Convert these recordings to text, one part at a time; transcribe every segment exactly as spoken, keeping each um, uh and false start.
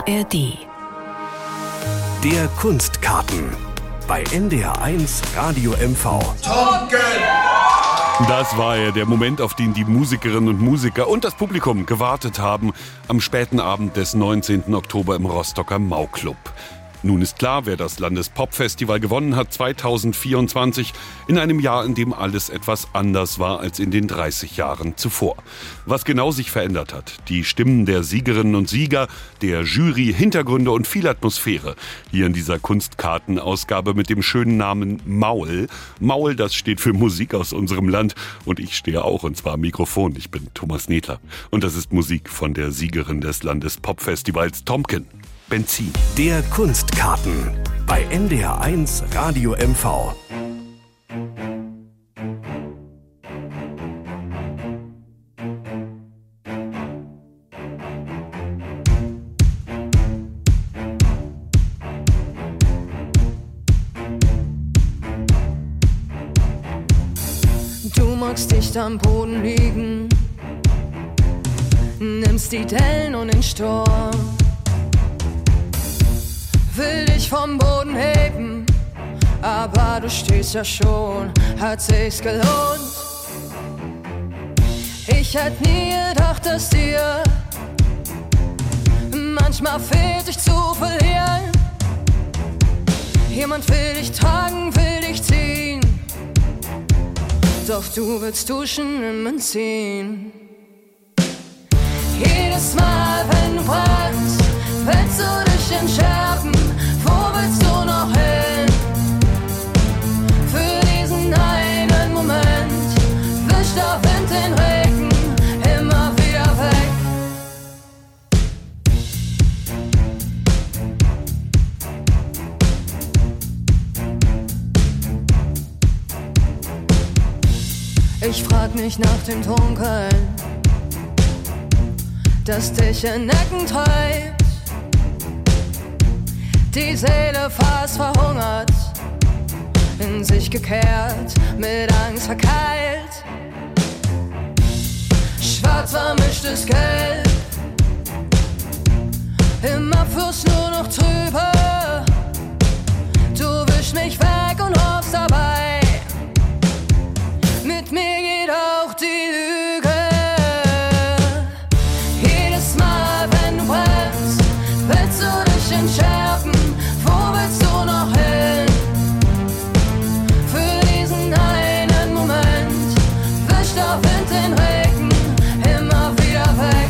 A R D. Der Kunstkarten bei N D R eins Radio M V. Tomken! Das war er, der Moment, auf den die Musikerinnen und Musiker und das Publikum gewartet haben, am späten Abend des neunzehnten Oktober im Rostocker Mau-Club. Nun ist klar, wer das Landespop-Festival gewonnen hat zweitausendvierundzwanzig, in einem Jahr, in dem alles etwas anders war als in den dreißig Jahren zuvor. Was genau sich verändert hat, die Stimmen der Siegerinnen und Sieger, der Jury, Hintergründe und viel Atmosphäre. Hier in dieser Kunstkartenausgabe mit dem schönen Namen Maul. Maul, das steht für Musik aus unserem Land und ich stehe auch, und zwar am Mikrofon. Ich bin Thomas Nedler und das ist Musik von der Siegerin des Landespop-Festivals Tomken. Benzin. Der Kunstkarten bei N D R eins Radio M V. Du magst dicht am Boden liegen, nimmst die Dellen und den Sturm. Will dich vom Boden heben, aber du stehst ja schon, hat sich's gelohnt. Ich hätt nie gedacht, dass dir manchmal fehlt, dich zu verlieren. Jemand will dich tragen, will dich ziehen, doch du willst duschen im Benzin. Jedes Mal, wenn du brennst, willst du dich entschärfen. Wo willst du noch hin? Für diesen einen Moment wischt der Wind den Regen immer wieder weg. Ich frag mich nach dem Dunkeln, das dich in Ecken treibt. Die Seele fast verhungert, in sich gekehrt, mit Angst verkeilt. Schwarz vermischtes Gelb, im Abfluss nur noch trübe. Du wischst mich weg und hoffst dabei, mit mir geht auch die Lüge. Jedes Mal, wenn du brennst, willst du dich entschärfen. Wo willst du noch hin? Für diesen einen Moment wischt der Wind den Regen immer wieder weg.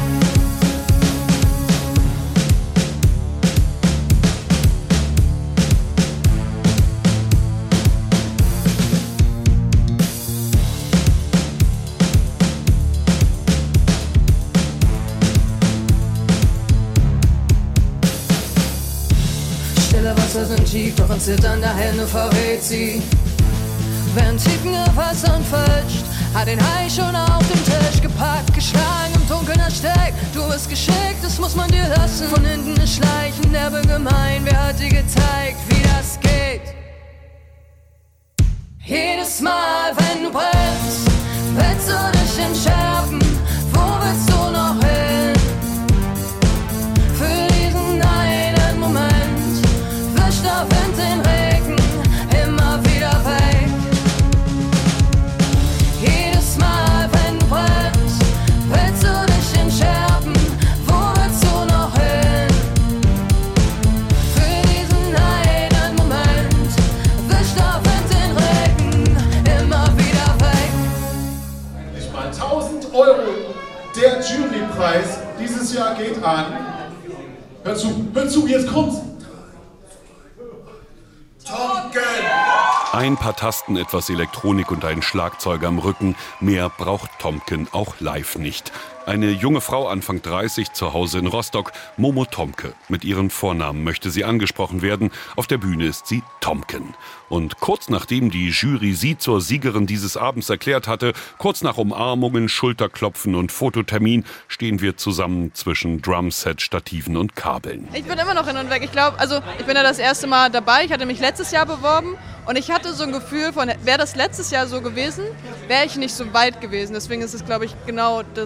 Wasser sind tief, doch ein Zittern der Hände verrät sie. Während Tiefen Wassern fälscht, hat den Hai schon auf den Tisch gepackt, geschlagen im Dunkeln ersteckt. Du bist geschickt, das muss man dir lassen. Von hinten ist Schleichen, derbe gemein. Wer hat dir gezeigt, wie das geht? Jedes Mal, wenn du brennst, willst du dich entschärfen. Wo willst du noch hin? Für diesen einen Moment wischt der Wind den Regen immer wieder weg. Jedes Mal, wenn du brennst, willst du dich entschärfen. Wo willst du noch hin? Für diesen einen Moment wischt der Wind den Regen immer wieder weg. Endlich mal tausend Euro. Der Jurypreis dieses Jahr geht an. Hör zu, hör zu, jetzt kommt's. Tomken! Ein paar Tasten, etwas Elektronik und ein Schlagzeuger am Rücken. Mehr braucht Tomken auch live nicht. Eine junge Frau, Anfang dreißig, zu Hause in Rostock, Momo Tomke. Mit ihren Vornamen möchte sie angesprochen werden. Auf der Bühne ist sie Tomken. Und kurz nachdem die Jury sie zur Siegerin dieses Abends erklärt hatte, kurz nach Umarmungen, Schulterklopfen und Fototermin, stehen wir zusammen zwischen Drumset, Stativen und Kabeln. Ich bin immer noch hin und weg. Ich glaube, also ich bin ja das erste Mal dabei. Ich hatte mich letztes Jahr beworben und ich hatte so ein Gefühl von, wäre das letztes Jahr so gewesen, wäre ich nicht so weit gewesen. Deswegen ist es, glaube ich, genau das richtige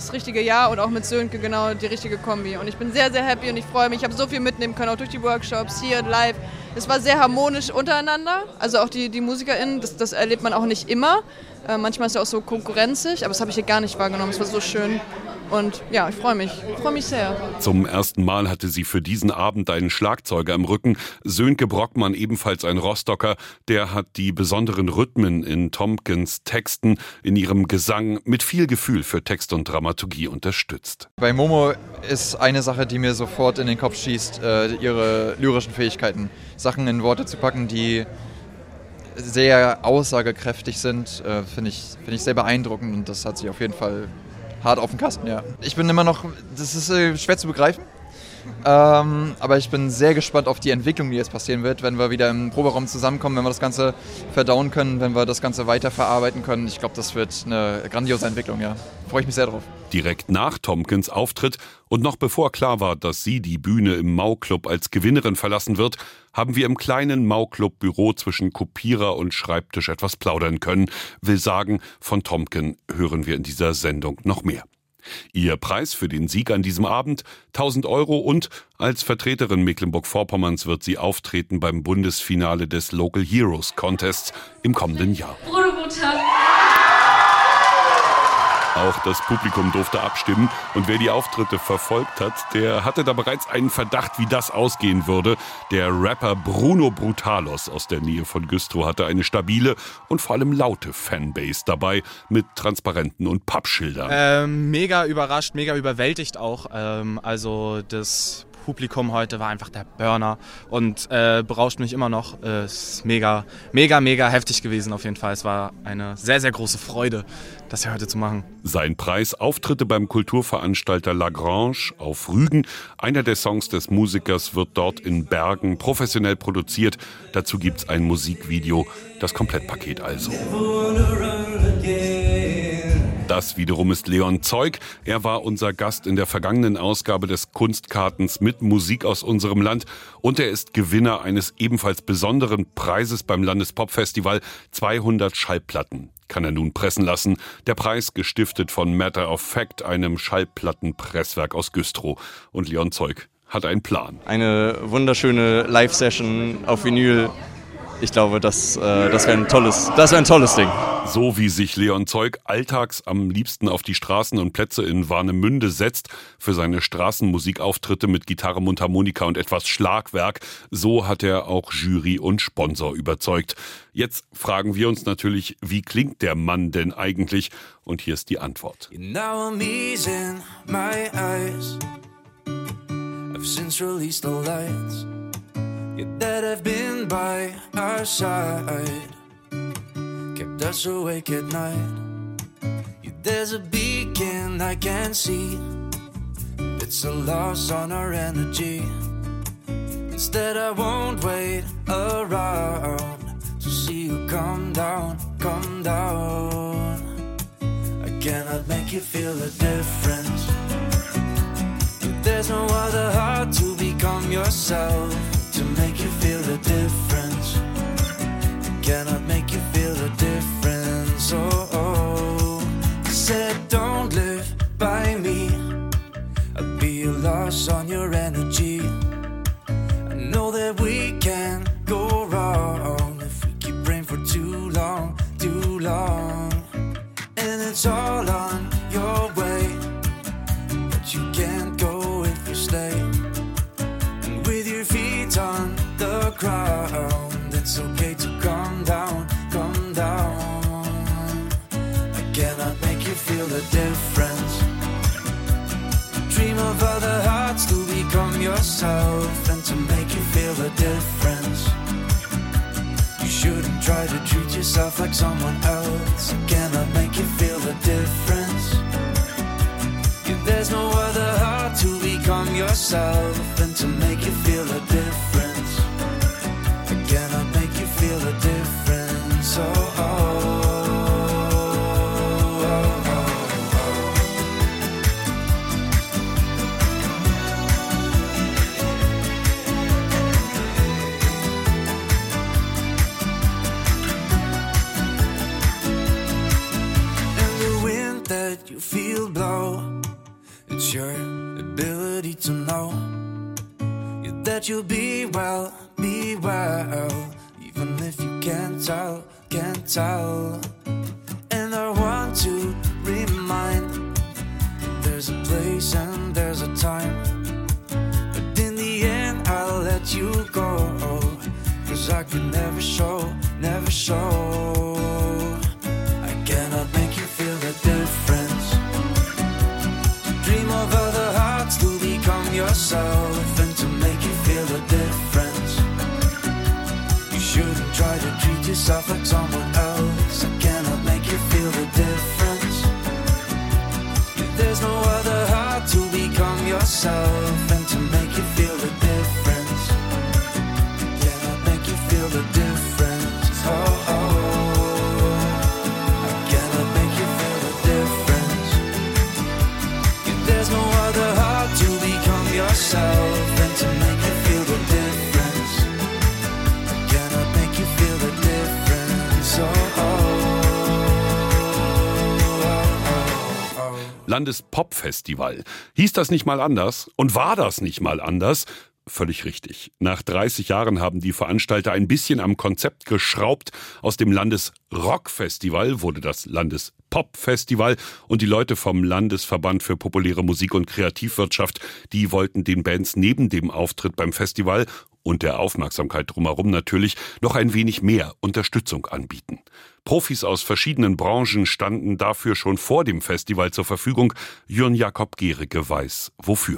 Jahr und auch mit Sönke genau die richtige Kombi. Und ich bin sehr, sehr happy und ich freue mich. Ich habe so viel mitnehmen können, auch durch die Workshops, hier live. Es war sehr harmonisch untereinander, also auch die, die MusikerInnen, das, das erlebt man auch nicht immer. Äh, manchmal ist es ja auch so konkurrenzig, aber das habe ich hier gar nicht wahrgenommen. Es war so schön. Und ja, ich freue mich. Ich freue mich sehr. Zum ersten Mal hatte sie für diesen Abend einen Schlagzeuger im Rücken. Sönke Brockmann, ebenfalls ein Rostocker, der hat die besonderen Rhythmen in Tompkins Texten, in ihrem Gesang mit viel Gefühl für Text und Dramaturgie unterstützt. Bei Momo ist eine Sache, die mir sofort in den Kopf schießt, äh, ihre lyrischen Fähigkeiten. Sachen in Worte zu packen, die sehr aussagekräftig sind, äh, finde ich, find ich sehr beeindruckend und das hat sie auf jeden Fall hart auf dem Kasten, ja. Ich bin immer noch, das ist äh, schwer zu begreifen, ähm, aber ich bin sehr gespannt auf die Entwicklung, die jetzt passieren wird, wenn wir wieder im Proberaum zusammenkommen, wenn wir das Ganze verdauen können, wenn wir das Ganze weiterverarbeiten können. Ich glaube, das wird eine grandiose Entwicklung, ja. Freue ich mich sehr drauf. Direkt nach Tompkins Auftritt und noch bevor klar war, dass sie die Bühne im Mau-Club als Gewinnerin verlassen wird, haben wir im kleinen Mau-Club-Büro zwischen Kopierer und Schreibtisch etwas plaudern können. Will sagen, von Tompkin hören wir in dieser Sendung noch mehr. Ihr Preis für den Sieg an diesem Abend tausend Euro und als Vertreterin Mecklenburg-Vorpommerns wird sie auftreten beim Bundesfinale des Local Heroes Contests im kommenden Jahr. Auch das Publikum durfte abstimmen und wer die Auftritte verfolgt hat, der hatte da bereits einen Verdacht, wie das ausgehen würde. Der Rapper Bruno Brutalos aus der Nähe von Güstrow hatte eine stabile und vor allem laute Fanbase dabei mit Transparenten und Pappschildern. Ähm, mega überrascht, mega überwältigt auch. Ähm, also das Publikum heute war einfach der Burner und äh, berauscht mich immer noch. Es äh, ist mega, mega, mega heftig gewesen auf jeden Fall. Es war eine sehr, sehr große Freude, das hier heute zu machen. Sein Preis: Auftritte beim Kulturveranstalter Lagrange auf Rügen. Einer der Songs des Musikers wird dort in Bergen professionell produziert. Dazu gibt's ein Musikvideo, das Komplettpaket also. Das wiederum ist Leon Zeug. Er war unser Gast in der vergangenen Ausgabe des Kunstkartens mit Musik aus unserem Land. Und er ist Gewinner eines ebenfalls besonderen Preises beim Landespopfestival. zweihundert Schallplatten kann er nun pressen lassen. Der Preis gestiftet von Matter of Fact, einem Schallplattenpresswerk aus Güstrow. Und Leon Zeug hat einen Plan. Eine wunderschöne Live-Session auf Vinyl. Ich glaube, das, äh, das wäre ein tolles, das wäre ein tolles Ding. So wie sich Leon Zeug alltags am liebsten auf die Straßen und Plätze in Warnemünde setzt, für seine Straßenmusikauftritte mit Gitarre, Mundharmonika und etwas Schlagwerk, so hat er auch Jury und Sponsor überzeugt. Jetzt fragen wir uns natürlich, wie klingt der Mann denn eigentlich? Und hier ist die Antwort. Now I'm easing my eyes. I've since released the lights. You that have been by our side, kept us awake at night. You, there's a beacon I can see. It's a loss on our energy. Instead I won't wait around to see you come down, come down. I cannot make you feel the difference. There's no other heart to become yourself, to make you feel the difference. I cannot make you feel the difference. Oh, oh. I said don't live by me. I'll be a loss on your energy. I know that we can go wrong if we keep praying for too long, too long. And it's all on your way, but you can't go if you stay. And with your feet on the ground, it's okay to calm down, calm down. I cannot make you feel the difference. Dream of other hearts to become yourself and to make you feel the difference. You shouldn't try to treat yourself like someone else. I cannot make you feel the difference. Yeah, there's no other heart to become yourself and to make you feel the difference. I cannot make you feel the difference. Oh, oh, oh, and the wind that you feel blow, your ability to know that you'll be well, be well, even if you can't tell, can't tell. And I want to remind, there's a place and there's a time, but in the end I'll let you go, 'cause I could never show, never show. I cannot make you feel the difference. Dream of other hearts to become yourself and to make you feel the difference. You shouldn't try to treat yourself like someone else. I cannot make you feel the difference. There's no other heart to become yourself and to make you feel the difference. Cannot make you feel the difference. Oh, oh. I cannot make you feel the difference. There's no other heart to become yourself and to make you feel the difference. Cannot make you feel the difference. Oh, oh, oh, oh. Landespopfestival. Hieß das nicht mal anders? Und war das nicht mal anders? Völlig richtig. Nach dreißig Jahren haben die Veranstalter ein bisschen am Konzept geschraubt. Aus dem Landesrockfestival wurde das Landespopfestival und die Leute vom Landesverband für populäre Musik und Kreativwirtschaft, die wollten den Bands neben dem Auftritt beim Festival und der Aufmerksamkeit drumherum natürlich noch ein wenig mehr Unterstützung anbieten. Profis aus verschiedenen Branchen standen dafür schon vor dem Festival zur Verfügung. Jürgen Jakob Gericke weiß, wofür.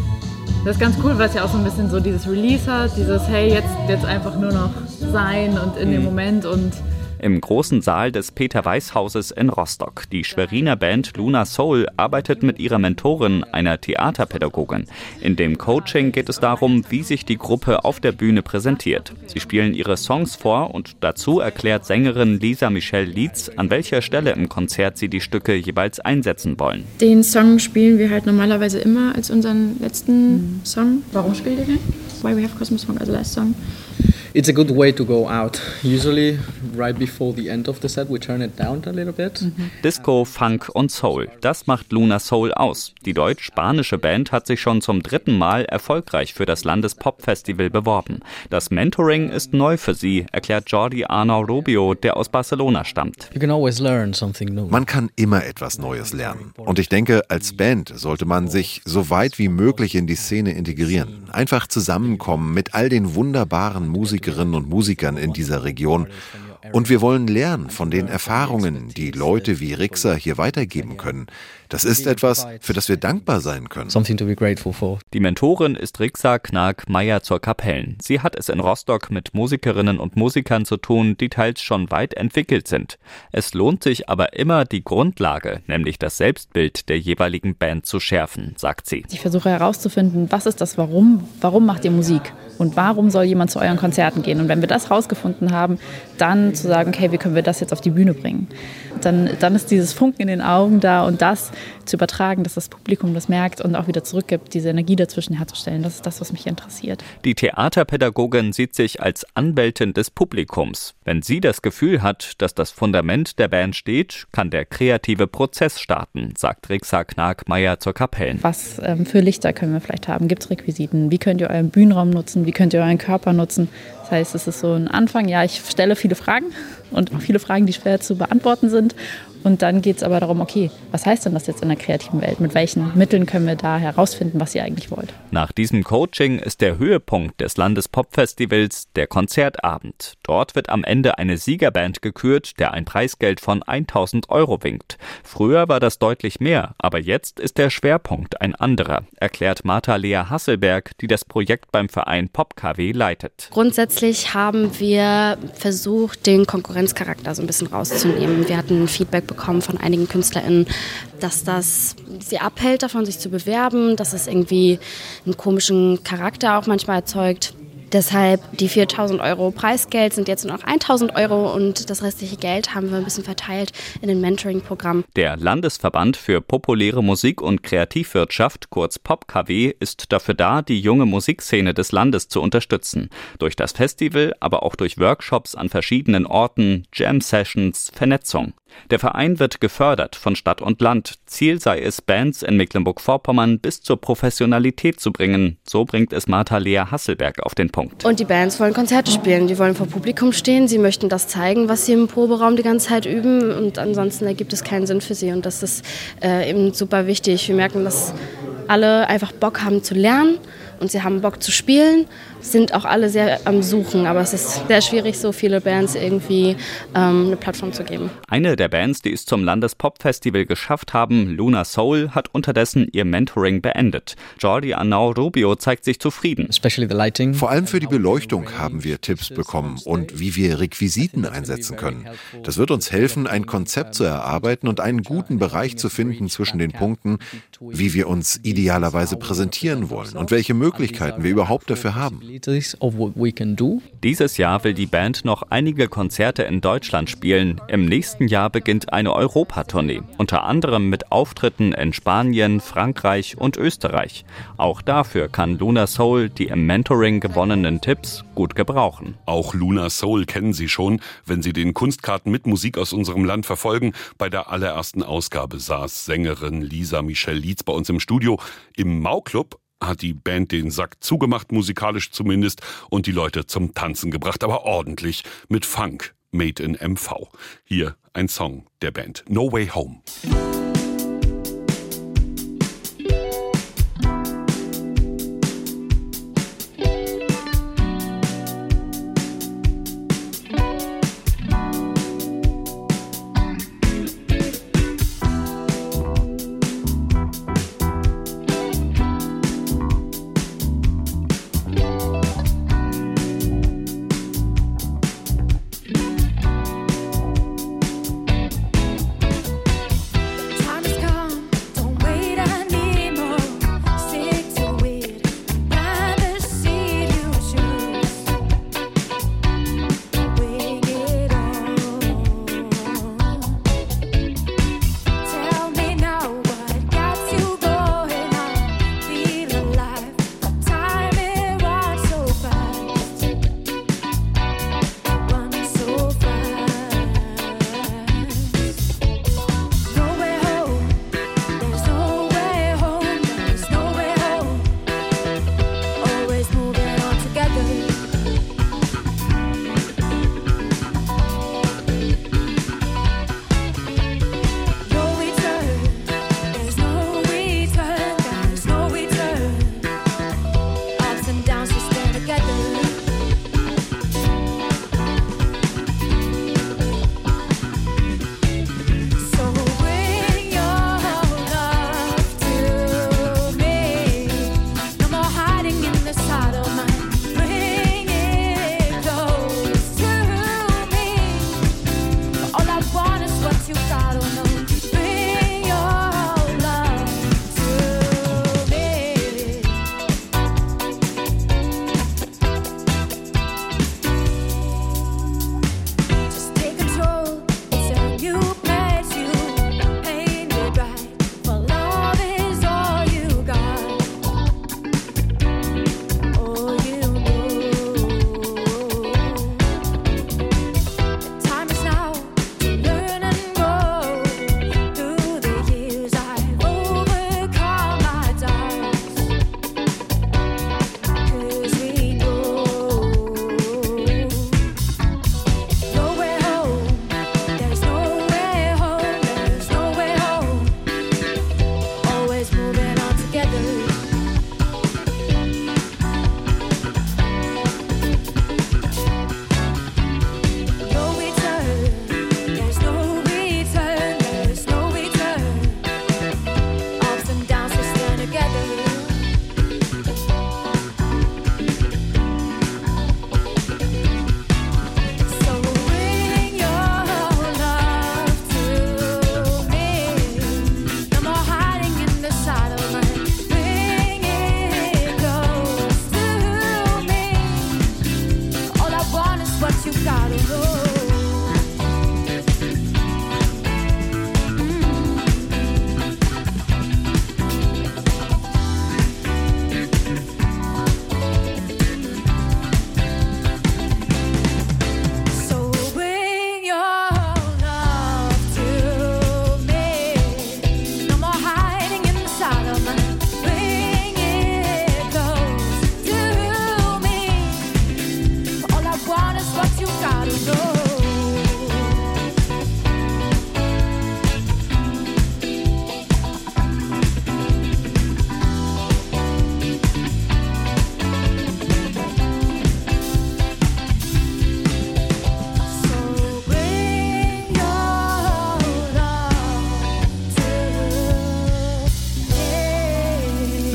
Das ist ganz cool, weil es ja auch so ein bisschen so dieses Release hat, dieses hey, jetzt, jetzt einfach nur noch sein und in dem Moment und... Im großen Saal des Peter-Weiß-Hauses in Rostock. Die Schweriner Band Luna Soul arbeitet mit ihrer Mentorin, einer Theaterpädagogin. In dem Coaching geht es darum, wie sich die Gruppe auf der Bühne präsentiert. Sie spielen ihre Songs vor und dazu erklärt Sängerin Lisa Michelle Lietz, an welcher Stelle im Konzert sie die Stücke jeweils einsetzen wollen. Den Song spielen wir halt normalerweise immer als unseren letzten Song. Warum spielt ihr den? Why We Have Christmas Song as the last song. It's a good way to go out. Usually, right before the end of the set, we turn it down a little bit. Mhm. Disco, Funk und Soul. Das macht Luna Soul aus. Die deutsch-spanische Band hat sich schon zum dritten Mal erfolgreich für das Landespopfestival beworben. Das Mentoring ist neu für sie, erklärt Jordi Arnau Rubio, der aus Barcelona stammt. You can always learn something new. Man kann immer etwas Neues lernen. Und ich denke, als Band sollte man sich so weit wie möglich in die Szene integrieren. Einfach zusammenkommen mit all den wunderbaren Musikerinnen und Musikern in dieser Region. Und wir wollen lernen von den Erfahrungen, die Leute wie Rixer hier weitergeben können. Das ist etwas, für das wir dankbar sein können. Something to be grateful for. Die Mentorin ist Rixer Knag-Meyer zur Kapellen. Sie hat es in Rostock mit Musikerinnen und Musikern zu tun, die teils schon weit entwickelt sind. Es lohnt sich aber immer, die Grundlage, nämlich das Selbstbild der jeweiligen Band zu schärfen, sagt sie. Ich versuche herauszufinden, was ist das Warum? Warum macht ihr Musik? Und warum soll jemand zu euren Konzerten gehen? Und wenn wir das rausgefunden haben, dann zu sagen, okay, wie können wir das jetzt auf die Bühne bringen? Dann, dann ist dieses Funken in den Augen da und das zu übertragen, dass das Publikum das merkt und auch wieder zurückgibt, diese Energie dazwischen herzustellen. Das ist das, was mich interessiert. Die Theaterpädagogin sieht sich als Anwältin des Publikums. Wenn sie das Gefühl hat, dass das Fundament der Band steht, kann der kreative Prozess starten, sagt Rixer Knag-Meyer zur Kapellen. Was ähm, für Lichter können wir vielleicht haben? Gibt es Requisiten? Wie könnt ihr euren Bühnenraum nutzen? Wie könnt ihr euren Körper nutzen? Das heißt, es ist so ein Anfang. Ja, ich stelle viele Fragen und auch viele Fragen, die schwer zu beantworten sind. Und dann geht es aber darum, okay, was heißt denn das jetzt in der kreativen Welt? Mit welchen Mitteln können wir da herausfinden, was ihr eigentlich wollt? Nach diesem Coaching ist der Höhepunkt des Landespopfestivals der Konzertabend. Dort wird am Ende eine Siegerband gekürt, der ein Preisgeld von tausend Euro winkt. Früher war das deutlich mehr, aber jetzt ist der Schwerpunkt ein anderer, erklärt Martha-Lea Hasselberg, die das Projekt beim Verein PopKW leitet. Grundsätzlich haben wir versucht, den Konkurrenzcharakter so ein bisschen rauszunehmen. Wir hatten Feedback bekommen von einigen KünstlerInnen, dass das sie abhält davon, sich zu bewerben, dass es irgendwie einen komischen Charakter auch manchmal erzeugt. Deshalb die viertausend Euro Preisgeld sind jetzt nur noch eintausend Euro und das restliche Geld haben wir ein bisschen verteilt in den Mentoring-Programm. Der Landesverband für populäre Musik und Kreativwirtschaft, kurz PopKW, ist dafür da, die junge Musikszene des Landes zu unterstützen. Durch das Festival, aber auch durch Workshops an verschiedenen Orten, Jam-Sessions, Vernetzung. Der Verein wird gefördert von Stadt und Land. Ziel sei es, Bands in Mecklenburg-Vorpommern bis zur Professionalität zu bringen. So bringt es Martha-Lea Hasselberg auf den Punkt. Und die Bands wollen Konzerte spielen, die wollen vor Publikum stehen, sie möchten das zeigen, was sie im Proberaum die ganze Zeit üben und ansonsten ergibt es keinen Sinn für sie und das ist äh, eben super wichtig. Wir merken, dass alle einfach Bock haben zu lernen und sie haben Bock zu spielen, sind auch alle sehr am Suchen, aber es ist sehr schwierig, so viele Bands irgendwie ähm, eine Plattform zu geben. Eine der Bands, die es zum Landespop-Festival geschafft haben, Luna Soul, hat unterdessen ihr Mentoring beendet. Jordi Arnau Rubio zeigt sich zufrieden. Vor allem für die Beleuchtung haben wir Tipps bekommen und wie wir Requisiten einsetzen können. Das wird uns helfen, ein Konzept zu erarbeiten und einen guten Bereich zu finden zwischen den Punkten, wie wir uns idealerweise präsentieren wollen und welche Möglichkeiten wir überhaupt dafür haben. Dieses Jahr will die Band noch einige Konzerte in Deutschland spielen. Im nächsten Jahr beginnt eine Europatournee, unter anderem mit Auftritten in Spanien, Frankreich und Österreich. Auch dafür kann Luna Soul die im Mentoring gewonnenen Tipps gut gebrauchen. Auch Luna Soul kennen Sie schon, wenn Sie den Kunstkarten mit Musik aus unserem Land verfolgen. Bei der allerersten Ausgabe saß Sängerin Lisa Michelle Lietz bei uns im Studio. Im Mau-Club hat die Band den Sack zugemacht, musikalisch zumindest, und die Leute zum Tanzen gebracht, aber ordentlich mit Funk, made in M V. Hier ein Song der Band, No Way Home.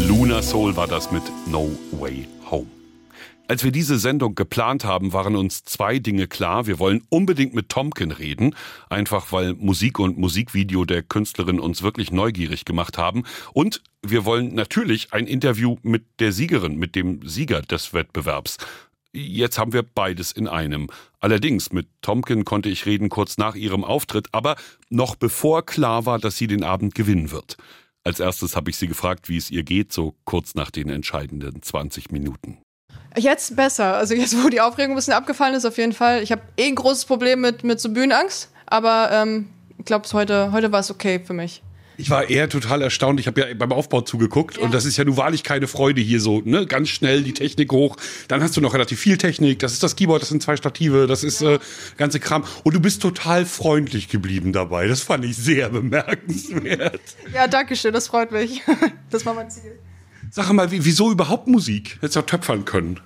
Luna Soul war das mit No Way Home. Als wir diese Sendung geplant haben, waren uns zwei Dinge klar. Wir wollen unbedingt mit Tomken reden, einfach weil Musik und Musikvideo der Künstlerin uns wirklich neugierig gemacht haben. Und wir wollen natürlich ein Interview mit der Siegerin, mit dem Sieger des Wettbewerbs. Jetzt haben wir beides in einem. Allerdings, mit Tomken konnte ich reden kurz nach ihrem Auftritt, aber noch bevor klar war, dass sie den Abend gewinnen wird. Als erstes habe ich sie gefragt, wie es ihr geht, so kurz nach den entscheidenden zwanzig Minuten. Jetzt besser. Also jetzt, wo die Aufregung ein bisschen abgefallen ist, auf jeden Fall. Ich habe eh ein großes Problem mit, mit so Bühnenangst, aber ähm, ich glaube, heute, heute war es okay für mich. Ich war eher total erstaunt. Ich habe ja beim Aufbau zugeguckt ja. Und das ist ja nun wahrlich keine Freude hier so, ne? Ganz schnell die Technik hoch. Dann hast du noch relativ viel Technik. Das ist das Keyboard, das sind zwei Stative, das ist ja. äh, ganze Kram. Und du bist total freundlich geblieben dabei. Das fand ich sehr bemerkenswert. Ja, danke schön, das freut mich. Das war mein Ziel. Sag mal, wieso überhaupt Musik? Hättest du auch töpfern können.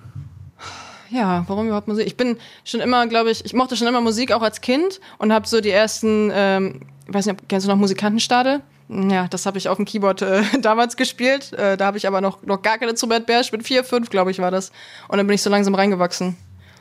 Ja, warum überhaupt Musik? Ich bin schon immer, glaube ich, ich mochte schon immer Musik, auch als Kind. Und habe so die ersten, ähm, ich weiß nicht, kennst du noch Musikantenstadel? Ja, das habe ich auf dem Keyboard äh, damals gespielt. Äh, da habe ich aber noch, noch gar kein Instrument mehr. Ich bin vier, fünf, glaube ich, war das. Und dann bin ich so langsam reingewachsen.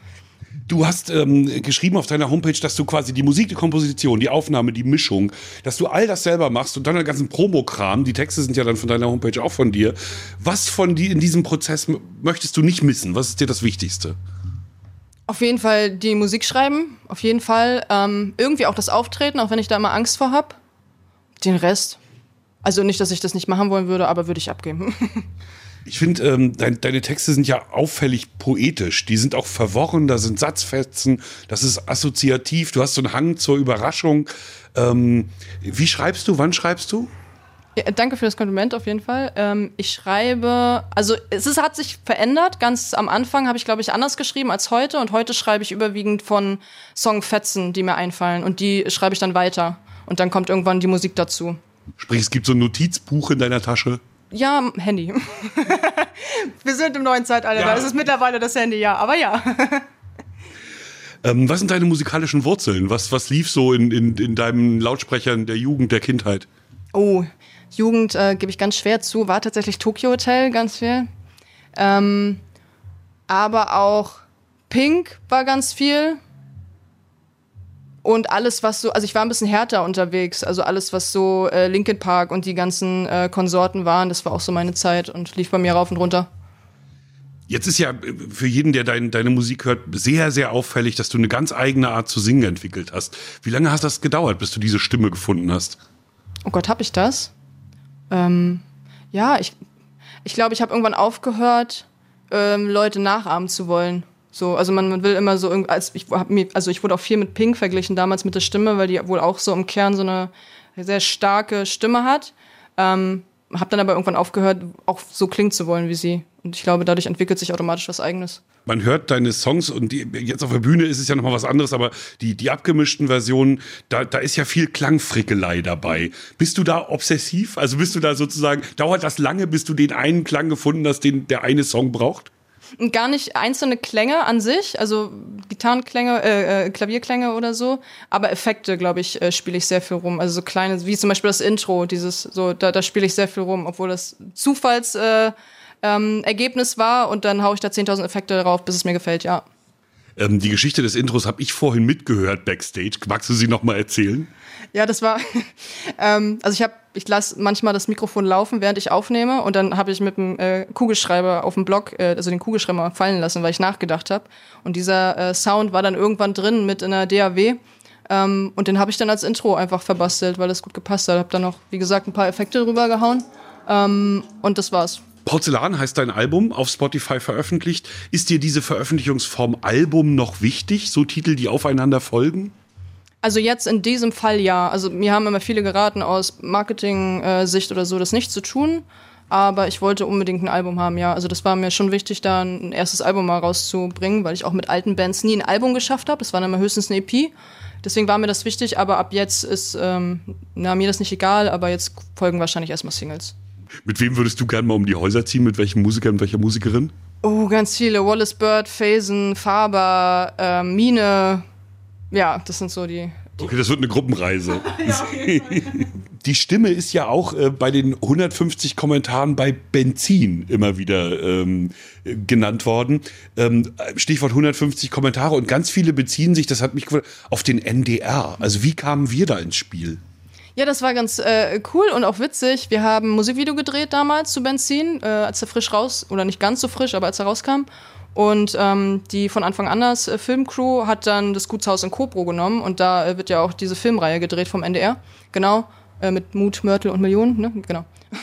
Du hast ähm, geschrieben auf deiner Homepage, dass du quasi die Musik, die Komposition, die Aufnahme, die Mischung, dass du all das selber machst und dann den ganzen Promokram, die Texte sind ja dann von deiner Homepage auch von dir. Was von die in diesem Prozess möchtest du nicht missen? Was ist dir das Wichtigste? Auf jeden Fall die Musik schreiben, auf jeden Fall. Ähm, irgendwie auch das Auftreten, auch wenn ich da immer Angst vor habe. Den Rest. Also nicht, dass ich das nicht machen wollen würde, aber würde ich abgeben. Ich finde, ähm, dein, deine Texte sind ja auffällig poetisch. Die sind auch verworren, da sind Satzfetzen, das ist assoziativ. Du hast so einen Hang zur Überraschung. Ähm, wie schreibst du? Wann schreibst du? Ja, danke für das Kompliment auf jeden Fall. Ähm, ich schreibe, also es ist, hat sich verändert. Ganz am Anfang habe ich, glaube ich, anders geschrieben als heute. Und heute schreibe ich überwiegend von Songfetzen, die mir einfallen. Und die schreibe ich dann weiter. Und dann kommt irgendwann die Musik dazu. Sprich, es gibt so ein Notizbuch in deiner Tasche? Ja, Handy. Wir sind im neuen Zeitalter, ja. Da ist es mittlerweile das Handy, ja, aber ja. ähm, was sind deine musikalischen Wurzeln? Was, was lief so in, in, in deinen Lautsprechern der Jugend, der Kindheit? Oh, Jugend äh, gebe ich ganz schwer zu, war tatsächlich Tokyo Hotel ganz viel. Ähm, aber auch Pink war ganz viel. Und alles, was so, also ich war ein bisschen härter unterwegs, also alles, was so äh, Linkin Park und die ganzen äh, Konsorten waren, das war auch so meine Zeit und lief bei mir rauf und runter. Jetzt ist ja für jeden, der dein, deine Musik hört, sehr, sehr auffällig, dass du eine ganz eigene Art zu singen entwickelt hast. Wie lange hat das gedauert, bis du diese Stimme gefunden hast? Oh Gott, hab ich das? Ähm, ja, ich ich glaube, ich habe irgendwann aufgehört, ähm, Leute nachahmen zu wollen. So, also man, man will immer so, als ich hab mir, also ich wurde auch viel mit Pink verglichen damals mit der Stimme, weil die wohl auch so im Kern so eine sehr starke Stimme hat. Ähm, hab dann aber irgendwann aufgehört, auch so klingen zu wollen wie sie. Und ich glaube, dadurch entwickelt sich automatisch was Eigenes. Man hört deine Songs und die, jetzt auf der Bühne ist es ja nochmal was anderes, aber die, die abgemischten Versionen, da, da ist ja viel Klangfrickelei dabei. Bist du da obsessiv? Also bist du da sozusagen, dauert das lange, bis du den einen Klang gefunden hast, den der eine Song braucht? Gar nicht einzelne Klänge an sich, also Gitarrenklänge, äh, Klavierklänge oder so, aber Effekte, glaube ich, äh, spiele ich sehr viel rum. Also so kleine, wie zum Beispiel das Intro, dieses, so, da, da spiele ich sehr viel rum, obwohl das Zufalls äh, ähm, Ergebnis war und dann haue ich da zehntausend Effekte drauf, bis es mir gefällt, ja. Ähm, die Geschichte des Intros habe ich vorhin mitgehört backstage. Magst du sie noch mal erzählen? Ja, das war, ähm, also ich habe, ich lasse manchmal das Mikrofon laufen, während ich aufnehme und dann habe ich mit dem äh, Kugelschreiber auf dem Block, äh, also den Kugelschreiber fallen lassen, weil ich nachgedacht habe. Und dieser äh, Sound war dann irgendwann drin mit in der D A W ähm, und den habe ich dann als Intro einfach verbastelt, weil das gut gepasst hat. Habe dann noch, wie gesagt, ein paar Effekte drüber gehauen ähm, und das war's. Porzellan heißt dein Album, auf Spotify veröffentlicht. Ist dir diese Veröffentlichungsform Album noch wichtig, so Titel, die aufeinander folgen? Also jetzt in diesem Fall ja. Also mir haben immer viele geraten, aus Marketing-Sicht oder so, das nicht zu tun. Aber ich wollte unbedingt ein Album haben, ja. Also das war mir schon wichtig, da ein erstes Album mal rauszubringen, weil ich auch mit alten Bands nie ein Album geschafft habe. Das war dann immer höchstens eine E P. Deswegen war mir das wichtig, aber ab jetzt ist ähm, na, mir das nicht egal, aber jetzt folgen wahrscheinlich erstmal Singles. Mit wem würdest du gerne mal um die Häuser ziehen? Mit welchem Musiker und welcher Musikerin? Oh, ganz viele. Wallace Bird, Phasen, Faber, äh, Mine. Ja, das sind so die Okay, das wird eine Gruppenreise. Die Stimme ist ja auch äh, bei den hundertfünfzig Kommentaren bei Benzin immer wieder ähm, genannt worden. Ähm, Stichwort hundertfünfzig Kommentare und ganz viele beziehen sich, das hat mich gefragt, auf den N D R. Also wie kamen wir da ins Spiel? Ja, das war ganz äh, cool und auch witzig. Wir haben ein Musikvideo gedreht damals zu Benzin, äh, als er frisch raus, oder nicht ganz so frisch, aber als er rauskam. Und ähm, die von Anfang an das äh, Filmcrew hat dann das Gutshaus in Kobro genommen und da äh, wird ja auch diese Filmreihe gedreht vom N D R, genau, äh, mit Mut, Mörtel und Millionen, ne, genau.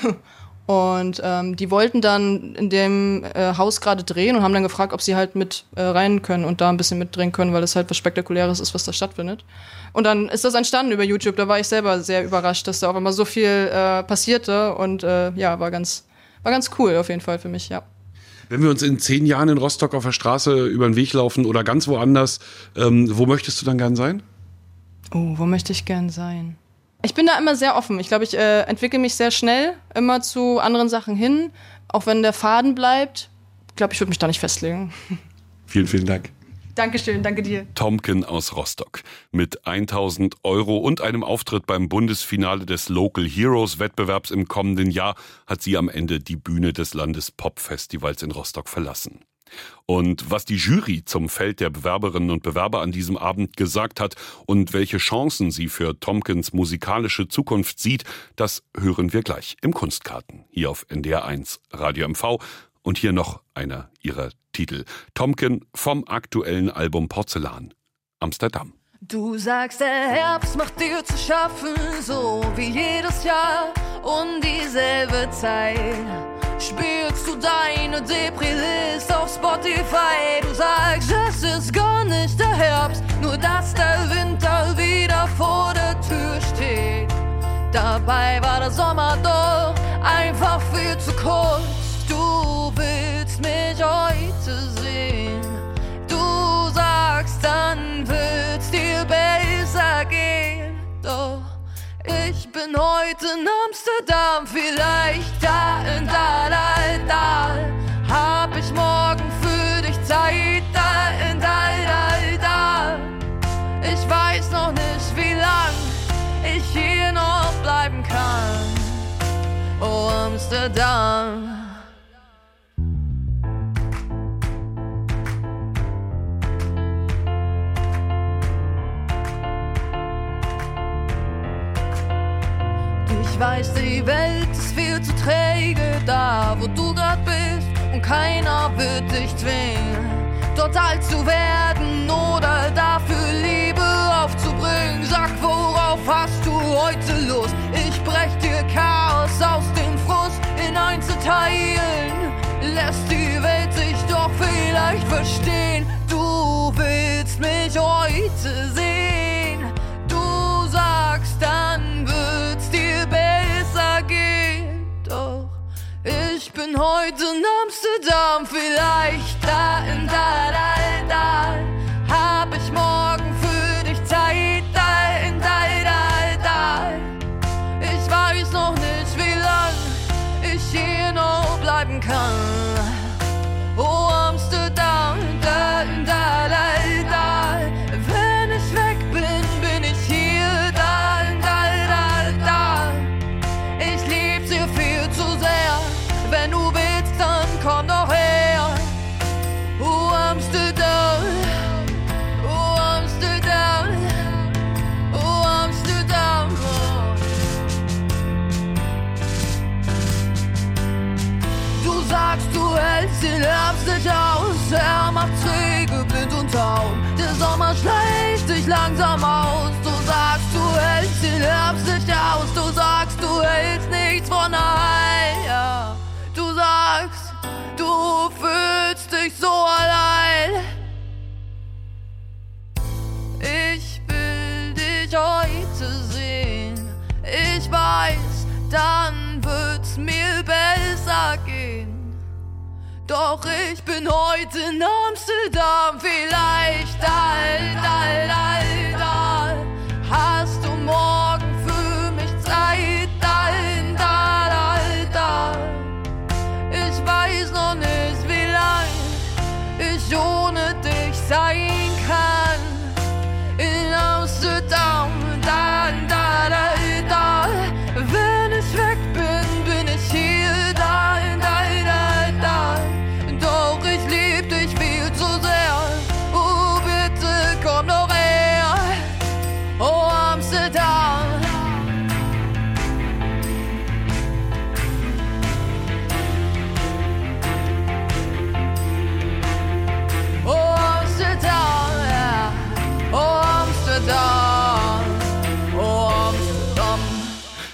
Und ähm, die wollten dann in dem äh, Haus gerade drehen und haben dann gefragt, ob sie halt mit äh, rein können und da ein bisschen mitdrehen können, weil das halt was Spektakuläres ist, was da stattfindet. Und dann ist das entstanden über YouTube, da war ich selber sehr überrascht, dass da auch immer so viel äh, passierte und äh, ja, war ganz, war ganz cool auf jeden Fall für mich, ja. Wenn wir uns in zehn Jahren in Rostock auf der Straße über den Weg laufen oder ganz woanders, ähm, wo möchtest du dann gern sein? Oh, wo möchte ich gern sein? Ich bin da immer sehr offen. Ich glaube, ich äh, entwickle mich sehr schnell immer zu anderen Sachen hin. Auch wenn der Faden bleibt. Ich glaube, ich würde mich da nicht festlegen. Vielen, vielen Dank. Dankeschön, danke dir. Tomken aus Rostock. Mit tausend Euro und einem Auftritt beim Bundesfinale des Local Heroes Wettbewerbs im kommenden Jahr hat sie am Ende die Bühne des Landespop-Festivals in Rostock verlassen. Und was die Jury zum Feld der Bewerberinnen und Bewerber an diesem Abend gesagt hat und welche Chancen sie für Tomkens musikalische Zukunft sieht, das hören wir gleich im Kunstkarten. Hier auf N D R eins Radio M V. Und hier noch einer ihrer Titel. Tomken vom aktuellen Album Porzellan, Amsterdam. Du sagst, der Herbst macht dir zu schaffen, so wie jedes Jahr um dieselbe Zeit. Spielst du deine Depri-List auf Spotify? Du sagst, es ist gar nicht der Herbst, nur dass der Winter wieder vor der Tür steht. Dabei war der Sommer doch einfach viel zu kurz. Du willst mich heute sehen. Du sagst, dann wird's dir besser gehen. Doch ich bin heute in Amsterdam, vielleicht da in da, da, da. Hab ich morgen für dich Zeit, da in da, da, da. Ich weiß noch nicht, wie lang ich hier noch bleiben kann. Oh Amsterdam. Ich weiß, die Welt ist viel zu träge, da wo du grad bist und keiner wird dich zwingen, dort alt zu werden oder dafür Liebe aufzubringen. Sag, worauf hast du heute Lust? Ich brech dir Chaos aus dem Frust in Einzelteilen. Lässt die Welt sich doch vielleicht verstehen. Du willst mich heute sehen. Du sagst, dann wird's dir besser gehen. Doch ich bin heute in Amsterdam, vielleicht da in da, da, da. Hab ich morgen für dich Zeit, da in da, da, da. Ich weiß noch nicht, wie lang ich hier noch bleiben kann. Oh Amsterdam, da, da, da, da. Wenn ich weg bin, bin ich hier, da, da, da, da. Ich lieb's hier viel zu sehr. Wenn du willst, dann komm doch her. Oh Amsterdam, oh Amsterdam, oh Amsterdam. Du sagst, du hältst den Herbst nicht aus. Er macht träge, blind und taub. Der Sommer schleicht dich langsam aus. Du sagst, du hältst den Herbst nicht aus. Du sagst, du hältst nichts von daheim. Du sagst, du fühlst dich so allein. Ich will dich heute sehen. Ich weiß, dann wird's mir besser gehen. Doch ich bin heute in Amsterdam, vielleicht da, da, da, da. Hast du morgen für mich Zeit, da, da, da, da. Ich weiß noch nicht, wie lang ich ohne dich sein kann. In Amsterdam,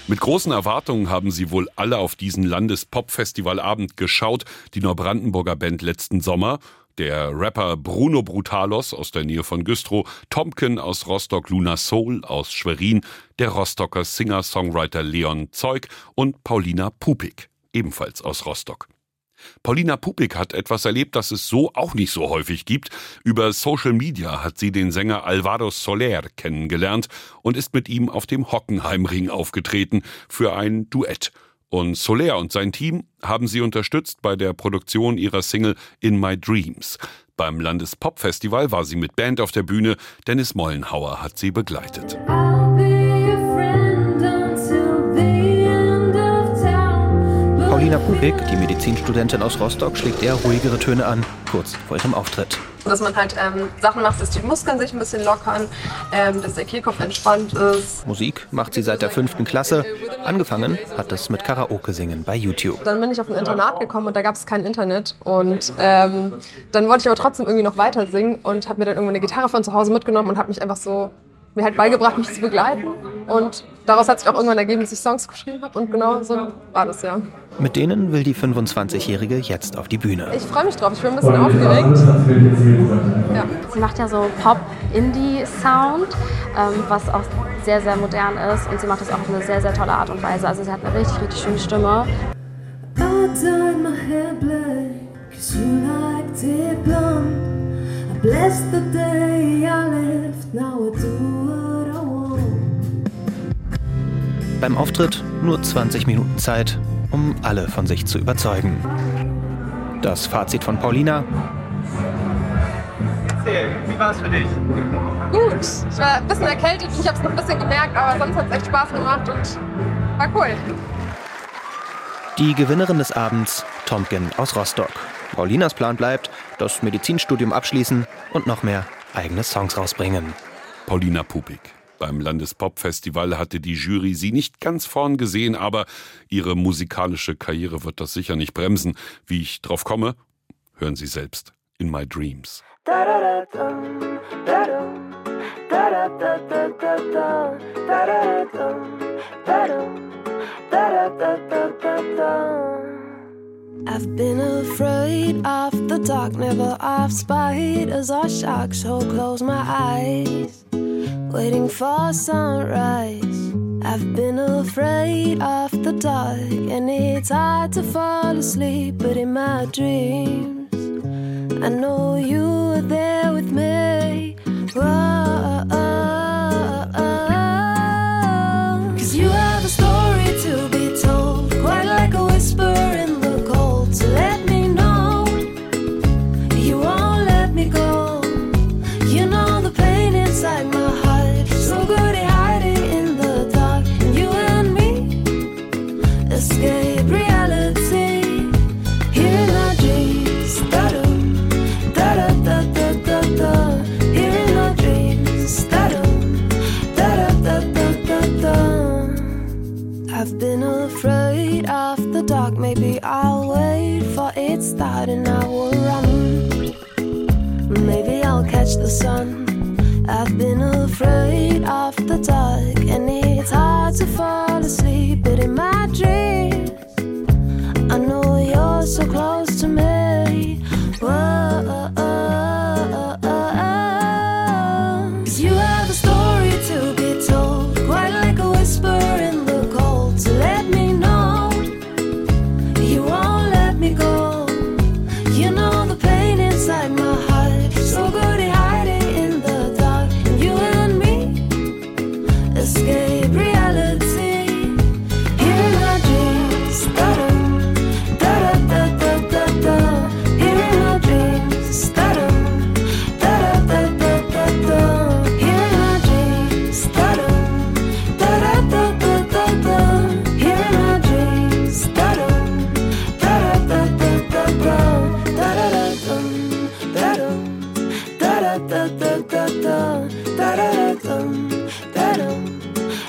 Mit großen Erwartungen haben sie wohl alle auf diesen Landespop-Festivalabend geschaut, die Neubrandenburger Band letzten Sommer. Der Rapper Bruno Brutalos aus der Nähe von Güstrow, Tomken aus Rostock, Luna Soul aus Schwerin, der Rostocker Singer-Songwriter Leon Zeug und Paulina Pupik, ebenfalls aus Rostock. Paulina Pupik hat etwas erlebt, das es so auch nicht so häufig gibt. Über Social Media hat sie den Sänger Alvaro Soler kennengelernt und ist mit ihm auf dem Hockenheimring aufgetreten für ein Duett. Und Soler und sein Team haben sie unterstützt bei der Produktion ihrer Single In My Dreams. Beim Landespop-Festival war sie mit Band auf der Bühne. Dennis Mollenhauer hat sie begleitet. Paulina Pupik, die Medizinstudentin aus Rostock, schlägt eher ruhigere Töne an, kurz vor ihrem Auftritt. Dass man halt ähm, Sachen macht, dass die Muskeln sich ein bisschen lockern, ähm, dass der Kehlkopf entspannt ist. Musik macht sie seit der fünften Klasse. Angefangen hat es mit Karaoke-Singen bei YouTube. Dann bin ich auf ein Internat gekommen und da gab es kein Internet. Und ähm, dann wollte ich aber trotzdem irgendwie noch weiter singen und habe mir dann irgendwann eine Gitarre von zu Hause mitgenommen und habe mich einfach so mir halt beigebracht, mich zu begleiten. Und daraus hat sich auch irgendwann ergeben, dass ich Songs geschrieben habe. Und genau so war das, ja. Mit denen will die fünfundzwanzigjährige jetzt auf die Bühne. Ich freue mich drauf, ich bin ein bisschen aufgeregt. Ja. Sie macht ja so Pop-Indie-Sound, ähm, was auch sehr, sehr modern ist. Und sie macht das auch auf eine sehr, sehr tolle Art und Weise. Also sie hat eine richtig, richtig schöne Stimme. Beim Auftritt nur zwanzig Minuten Zeit, um alle von sich zu überzeugen. Das Fazit von Paulina: Wie war es für dich? Gut, ich war ein bisschen erkältet, ich habe es noch ein bisschen gemerkt, aber sonst hat es echt Spaß gemacht und war cool. Die Gewinnerin des Abends, Tomken aus Rostock. Paulinas Plan bleibt, das Medizinstudium abschließen und noch mehr eigene Songs rausbringen. Paulina Pupik. Beim Landespop-Festival hatte die Jury sie nicht ganz vorn gesehen, aber ihre musikalische Karriere wird das sicher nicht bremsen. Wie ich drauf komme, hören Sie selbst. In My Dreams. I've been afraid of the dark, never of spiders or sharks, so close my eyes, waiting for sunrise. I've been afraid of the dark, and it's hard to fall asleep, but in my dreams I know you were there with me. Whoa, oh, oh, oh. 'Cause you have a story to be told, quite like a whisper in the cold. So let me know you won't let me go. You know the pain inside my heart, so good at hiding in the dark. And you and me escape reality here in our dreams. Da-dum, da-da-da-da-da-da. Here in our dreams. Da-dum, da-da-da-da-da-da. I've been afraid of the dark. Maybe I'll wait for its start and I will run. Maybe I'll catch the sun. I've been afraid of the dark, and it's hard to fall asleep, but in my dreams I know you're so close to me. Whoa, oh, oh, oh, oh. 'Cause you have a story to be told, quite like a whisper in the cold. So let me know you won't let me go. You know the pain inside my heart, so good at hiding in the dark. And you and me escape reality here in our dreams. Da-dum, da-da-da-da-da-da. Here in our dreams. Da-dum, da-da-da-da-da-da. Here in our dreams. Da-dum, da-da-da-da-da-da. Here in our dreams. Da-dum, da-da-da-da-da-da. Da-da-da-dum, da-dum, da-da-da-da-da-da. Da-da-da-dum, da-dum,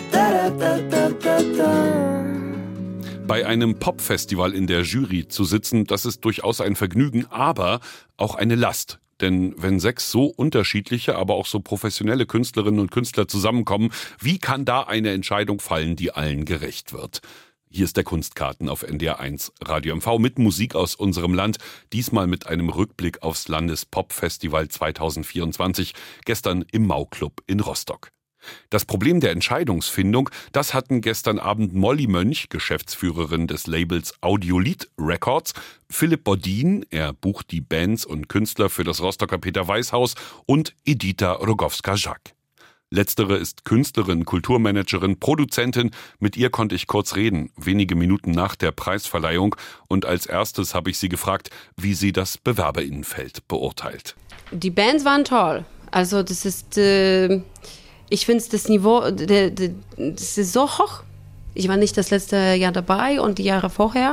da-da-da-da-da-da. Bei einem Popfestival in der Jury zu sitzen, das ist durchaus ein Vergnügen, aber auch eine Last. Denn wenn sechs so unterschiedliche, aber auch so professionelle Künstlerinnen und Künstler zusammenkommen, wie kann da eine Entscheidung fallen, die allen gerecht wird? Hier ist der Kunstkarten auf N D R eins Radio M V mit Musik aus unserem Land, diesmal mit einem Rückblick aufs Landespop-Festival zweitausendvierundzwanzig, gestern im Mau-Club in Rostock. Das Problem der Entscheidungsfindung, das hatten gestern Abend Molly Mönch, Geschäftsführerin des Labels Audiolith Records, Philipp Bodin, er bucht die Bands und Künstler für das Rostocker Peter-Weiß-Haus, und Edita Rogowska-Jack. Letztere ist Künstlerin, Kulturmanagerin, Produzentin. Mit ihr konnte ich kurz reden, wenige Minuten nach der Preisverleihung. Und als erstes habe ich sie gefragt, wie sie das Bewerberinnenfeld beurteilt. Die Bands waren toll. Also das ist... Äh Ich finde das Niveau, das ist so hoch. Ich war nicht das letzte Jahr dabei und die Jahre vorher,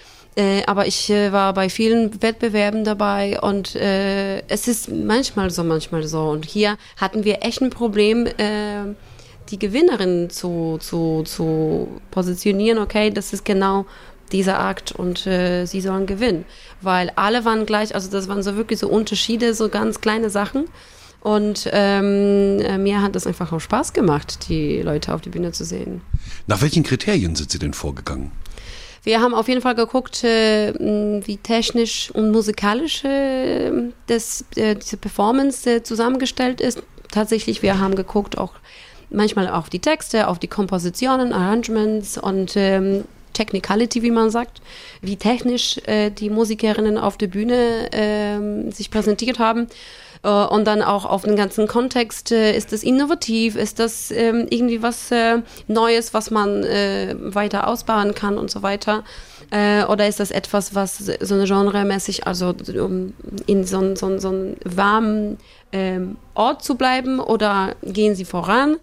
äh, aber ich äh, war bei vielen Wettbewerben dabei und äh, es ist manchmal so, manchmal so. Und hier hatten wir echt ein Problem, äh, die Gewinnerin zu, zu, zu positionieren. Okay, das ist genau dieser Akt und äh, sie sollen gewinnen. Weil alle waren gleich, also das waren so wirklich so Unterschiede, so ganz kleine Sachen. Und ähm, mir hat es einfach auch Spaß gemacht, die Leute auf die Bühne zu sehen. Nach welchen Kriterien sind Sie denn vorgegangen? Wir haben auf jeden Fall geguckt, äh, wie technisch und musikalisch äh, das, äh, diese Performance äh, zusammengestellt ist. Tatsächlich, wir haben geguckt auch manchmal auf die Texte, auf die Kompositionen, Arrangements und ähm, Technicality, wie man sagt, wie technisch äh, die Musikerinnen auf der Bühne äh, sich präsentiert haben. Und dann auch auf den ganzen Kontext, äh, ist das innovativ, ist das ähm, irgendwie was äh, Neues, was man äh, weiter ausbauen kann und so weiter. Äh, oder ist das etwas, was so eine genremäßig, also um in so, so, so einem warmen ähm, Ort zu bleiben, oder gehen sie voran?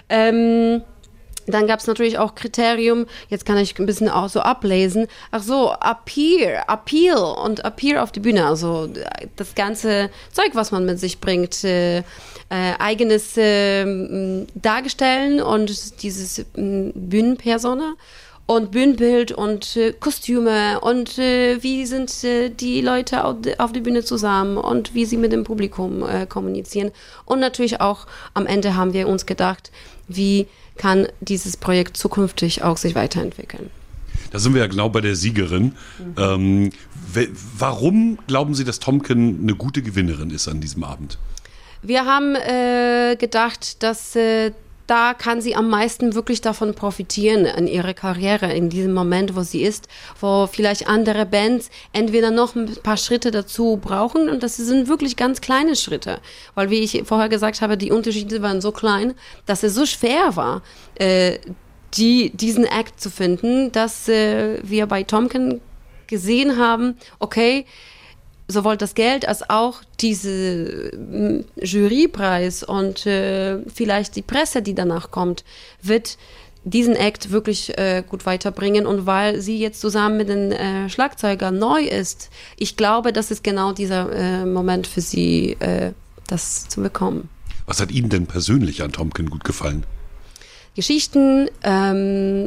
Ähm, Dann gab es natürlich auch Kriterium, jetzt kann ich ein bisschen auch so ablesen, ach so, Appeal, Appeal und Appeal auf die Bühne, also das ganze Zeug, was man mit sich bringt, äh, äh, eigenes äh, Darstellen und dieses äh, Bühnenpersona und Bühnenbild und äh, Kostüme und äh, wie sind äh, die Leute auf, auf der Bühne zusammen und wie sie mit dem Publikum äh, kommunizieren. Und natürlich auch am Ende haben wir uns gedacht, wie kann dieses Projekt zukünftig auch sich weiterentwickeln. Da sind wir ja genau bei der Siegerin. Mhm. Ähm, w- warum glauben Sie, dass Tomken eine gute Gewinnerin ist an diesem Abend? Wir haben äh, gedacht, dass äh, da kann sie am meisten wirklich davon profitieren in ihrer Karriere, in diesem Moment, wo sie ist, wo vielleicht andere Bands entweder noch ein paar Schritte dazu brauchen, und das sind wirklich ganz kleine Schritte, weil, wie ich vorher gesagt habe, die Unterschiede waren so klein, dass es so schwer war, äh, die, diesen Act zu finden, dass äh, wir bei Tomken gesehen haben, okay, sowohl das Geld als auch diese äh, Jurypreis und äh, vielleicht die Presse, die danach kommt, wird diesen Act wirklich äh, gut weiterbringen. Und weil sie jetzt zusammen mit den äh, Schlagzeugern neu ist, ich glaube, das ist genau dieser äh, Moment für sie, äh, das zu bekommen. Was hat Ihnen denn persönlich an Tomken gut gefallen? Geschichten, ähm,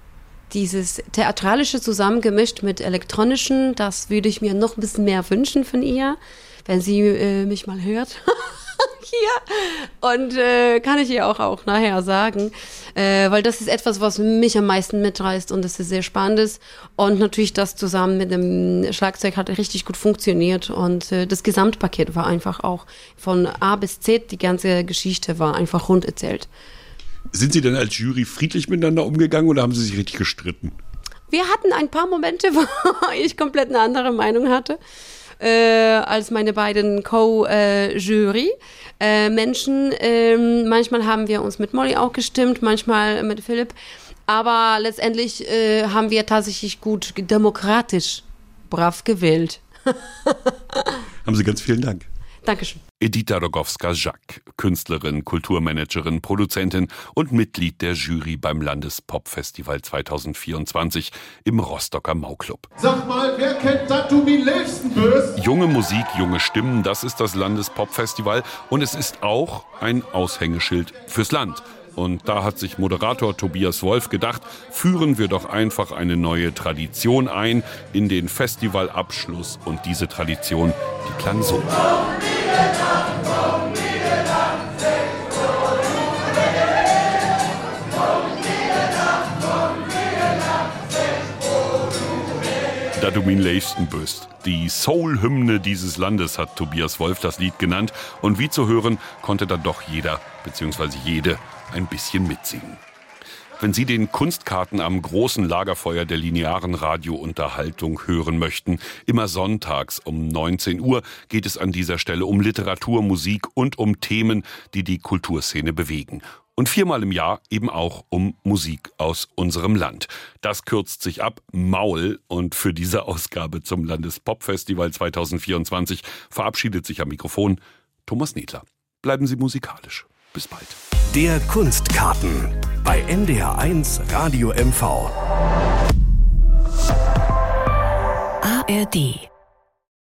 dieses Theatralische zusammengemischt mit Elektronischen, das würde ich mir noch ein bisschen mehr wünschen von ihr, wenn sie äh, mich mal hört. Hier. Und äh, kann ich ihr auch, auch nachher sagen, äh, weil das ist etwas, was mich am meisten mitreißt und das ist sehr Spannendes. Und natürlich das zusammen mit dem Schlagzeug hat richtig gut funktioniert und äh, das Gesamtpaket war einfach auch von A bis Z, die ganze Geschichte war einfach rund erzählt. Sind Sie denn als Jury friedlich miteinander umgegangen oder haben Sie sich richtig gestritten? Wir hatten ein paar Momente, wo ich komplett eine andere Meinung hatte äh, als meine beiden Co-Jury-Menschen. Äh, ähm, manchmal haben wir uns mit Molly auch gestimmt, manchmal mit Philipp. Aber letztendlich äh, haben wir tatsächlich gut, demokratisch, brav gewählt. Haben Sie ganz vielen Dank. Dankeschön. Edita Rogowska-Jack, Künstlerin, Kulturmanagerin, Produzentin und Mitglied der Jury beim Landespop-Festival zweitausendvierundzwanzig im Rostocker Mau-Club. Sag mal, wer kennt Dat du mi liebsten bist? Junge Musik, junge Stimmen, das ist das Landespop-Festival und es ist auch ein Aushängeschild fürs Land. Und da hat sich Moderator Tobias Wolf gedacht, führen wir doch einfach eine neue Tradition ein in den Festivalabschluss. Und diese Tradition, die klang so. da du min leisten bist. Die Soul-Hymne dieses Landes hat Tobias Wolf das Lied genannt. Und wie zu hören, konnte dann doch jeder bzw. jede ein bisschen mitsingen. Wenn Sie den Kunstkarten am großen Lagerfeuer der linearen Radiounterhaltung hören möchten, immer sonntags um neunzehn Uhr geht es an dieser Stelle um Literatur, Musik und um Themen, die die Kulturszene bewegen. Und viermal im Jahr eben auch um Musik aus unserem Land. Das kürzt sich ab, Maul. Und für diese Ausgabe zum Landespopfestival zwanzig vierundzwanzig verabschiedet sich am Mikrofon Thomas Nedler. Bleiben Sie musikalisch. Bis bald. Der Kunstkarten bei N D R eins Radio M V. A R D